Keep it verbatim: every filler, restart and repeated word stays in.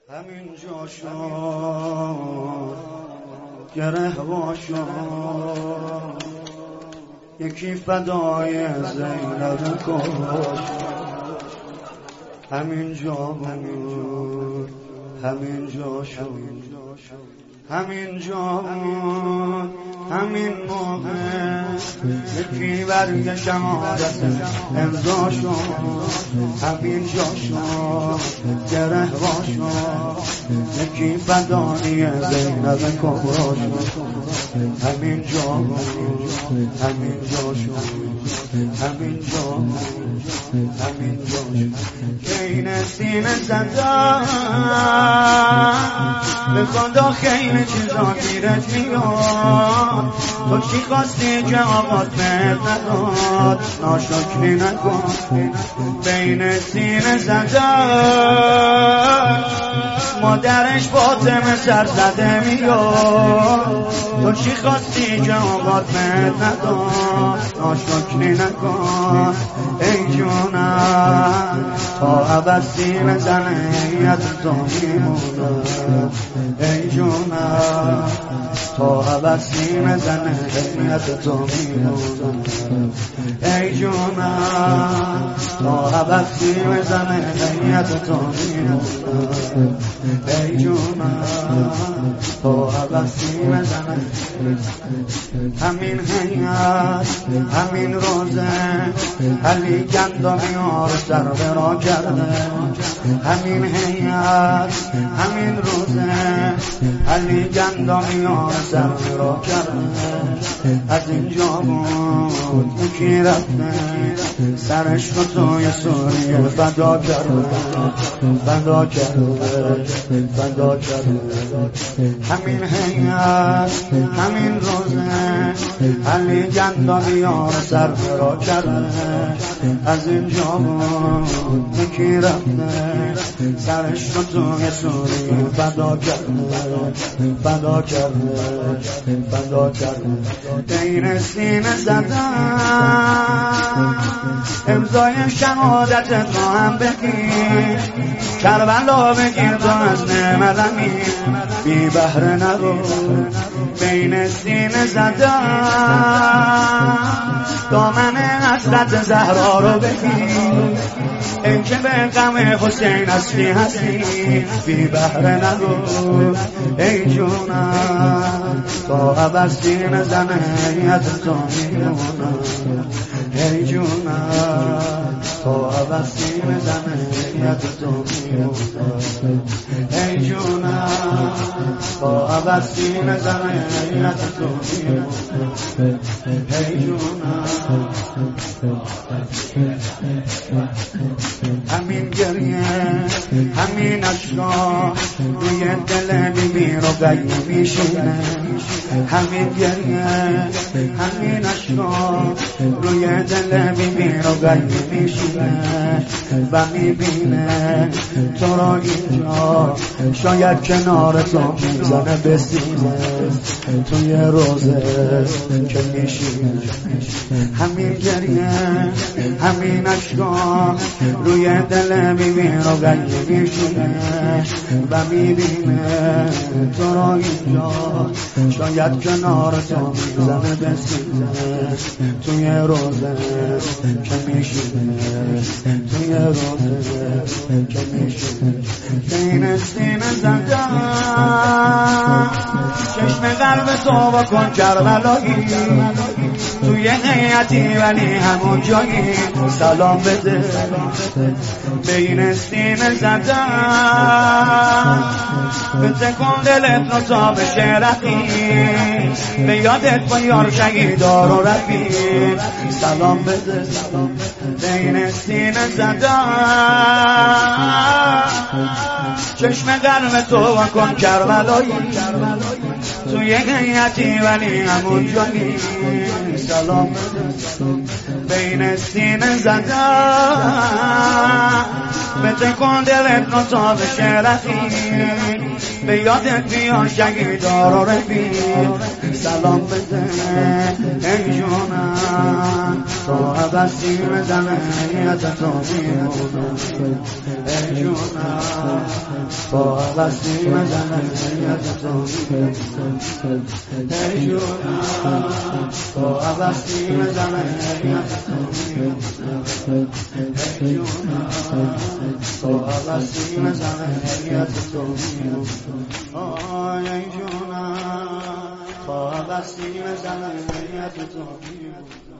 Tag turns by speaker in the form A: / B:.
A: همین جا شد گره وا شد یکی فدای زینب کش. همین جا بود همین جا شد همین جا بود همین موقع یکی برگ شهادت امضا شد. همین جا شد گره وا شد یکی فدای زینب کبرا شد. همین جا بود همین جا شد همین جا بود همین جا شد. این سینه زدن به خدا خیلی چیزا گیرت میاد. تو چی خواستی که آقات بهت نداد؟ ناشکری نکن. بین سینه زدن مادرش فاطمه سر زده میاد. تو چی خواستی که آقات بهت نداد؟ ناشکری نکن. ای جونم تا ابد سینه زنه یاد تو میمونم. ای جونم تا ابد سینه زنه یاد تو میمونم. ای جونم تا ابد سینه زنه یاد تو میمونم. ای جونم تا ابد سینه زنه. همین حیات همین روزه علی گندمی ها رو سر برا کرده. همین حیات همین روزه علی گندمی ها رو سر برا کرده. از اینجا بود یکی رفته سرش رو توی سوریه فدا کرده فدا کرده فدا کرده. همین حیات همین روزه علی گندمی ها رو سر برا کرده. از اینجا بود یکی رفته سرش رو توی سوریه فدا کرده فدا کرده فدا کرده. دین سینه زدن امضای شهادت تو هم بگیر. کربلا بگیر تو از نعمتمی بی بهره نرو. بین سینه زدن دامن حضرت زهرا رو بگیر. این که به غم حسین اصلی هستی بی بهره نرو. ای جونم تا ابد سینه زنه یاد تو میمونم. ای جونم تا ابد سینه زنه یاد تو میمونم. ای جونم تا ابد سینه زنه یاد تو میمونم. ای جونم همین گریه همین اشکا روی دل بیبی رو گریه میشینه. همین گریه همین اشکا روی دل بیبی رو گریه میشینه و میبینه تو را اینجا شاید کنار تو میزنه به سینه توی روزه که میشینه. همین گریه همین اشکا روی دل بیبی رو گریه میشینه و میبینه تو را اینجا شاید کنار تو میزنه به سینه توی روزه که میشینه توی روزه که میشینه. بین سینه زدن چشم قلب تو بکن کربلایی. توی حیاتی ولی همون جایی سلام بده. بین سینه زدن به تکون دلت رو تا بشه رقیب. به یادت با یار شهیدا رو رفیق سلام بده. بین سینه زدن چشم قلب تو بکن کربلایی. توی حیاتی ولی همون جایی سلام بده. بین سینه زدن بده کن دلت رو تا بشه رفیق به یادت بیا شگیدار و رفیق سلام بده ای جونم تا عبستی مزنه نیت تو میمونم ای جونم تا عبستی مزنه نیت تو میمونم ای جونم تا عبستی مزنه نیت تو میمونم ای جونم تا عبستی مزنه نیت تو میمونم ای جونم تا عبستی مزنه نیت تو میمونم